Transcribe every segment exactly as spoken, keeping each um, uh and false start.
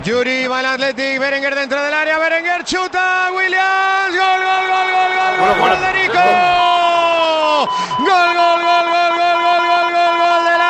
Yuri va el Athletic, Berenguer dentro del área, Berenguer chuta, Williams, gol, gol, gol, gol, gol, gol, gol de Nico, gol, gol, gol, gol, gol, gol, gol, gol, gol del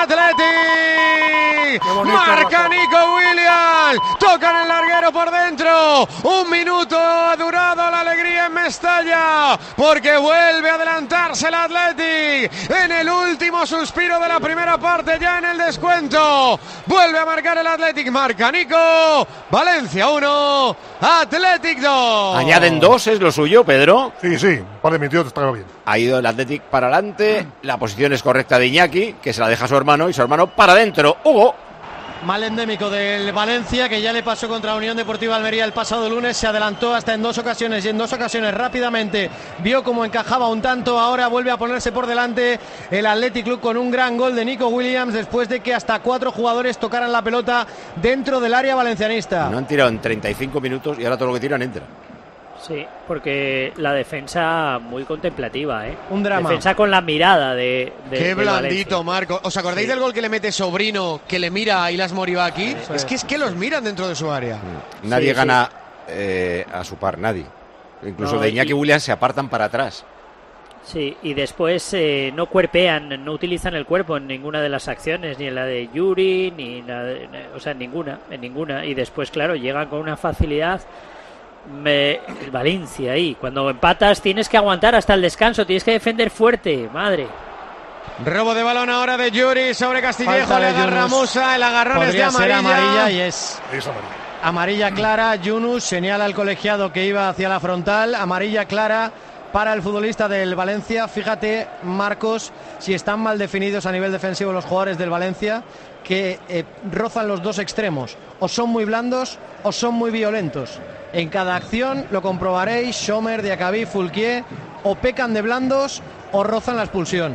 Athletic, marca Nico Williams, tocan el larguero por dentro, un minuto ha durado la alegría en Mestalla, porque vuelve a adelantarse el Athletic, en el último suspiro de la primera parte, ya en el descuento, vuelve a marcar el Athletic, marca Nico, Valencia uno, Athletic dos. Añaden dos, es lo suyo, Pedro. Sí, sí, un par de minutos está bien. Ha ido el Athletic para adelante, la posición es correcta de Iñaki, que se la deja a su hermano, y su hermano para adentro. Hugo. Mal endémico del Valencia, que ya le pasó contra Unión Deportiva Almería el pasado lunes, se adelantó hasta en dos ocasiones y en dos ocasiones rápidamente vio cómo encajaba un tanto, ahora vuelve a ponerse por delante el Athletic Club con un gran gol de Nico Williams después de que hasta cuatro jugadores tocaran la pelota dentro del área valencianista. No han tirado en treinta y cinco minutos y ahora todo lo que tiran entra. Sí, porque la defensa muy contemplativa, ¿eh? Un drama. Defensa con la mirada de, de Qué de blandito, Valencia. Marco. ¿Os acordáis Sí. del gol que le mete Sobrino, que le mira a Ilas Moriba aquí? Eso Es es. que es que los miran dentro de su área. Nadie Sí, gana eh, a su par, nadie. Incluso No, de Iñaki y- Williams se apartan para atrás. Sí, y después eh, no cuerpean, no utilizan el cuerpo en ninguna de las acciones, ni en la de Yuri, ni en la de, o sea, en ninguna, en ninguna. Y después, claro, llegan con una facilidad. Me, el Valencia ahí, cuando empatas tienes que aguantar hasta el descanso, tienes que defender fuerte, madre. Robo de balón ahora de Yuri sobre Castillejo, Falta le de agarra Yunus. Musa, el agarrón es de Podría ser amarilla. amarilla y es Es amarilla. amarilla clara. Yunus señala al colegiado que iba hacia la frontal, amarilla clara para el futbolista del Valencia. Fíjate, Marcos, si están mal definidos a nivel defensivo los jugadores del Valencia, que eh, rozan los dos extremos, o son muy blandos o son muy violentos. En cada acción lo comprobaréis, Sommer, Diacabí, Fulquier, o pecan de blandos o rozan la expulsión.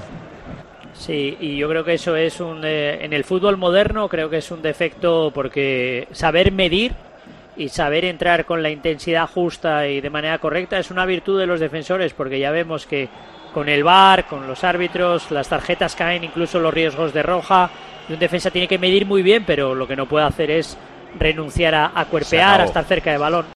Sí, y yo creo que eso es un eh, en el fútbol moderno creo que es un defecto, porque saber medir y saber entrar con la intensidad justa y de manera correcta es una virtud de los defensores, porque ya vemos que con el V A R, con los árbitros, las tarjetas caen, incluso los riesgos de roja, y un defensa tiene que medir muy bien, pero lo que no puede hacer es renunciar a, a cuerpear, a estar cerca de balón.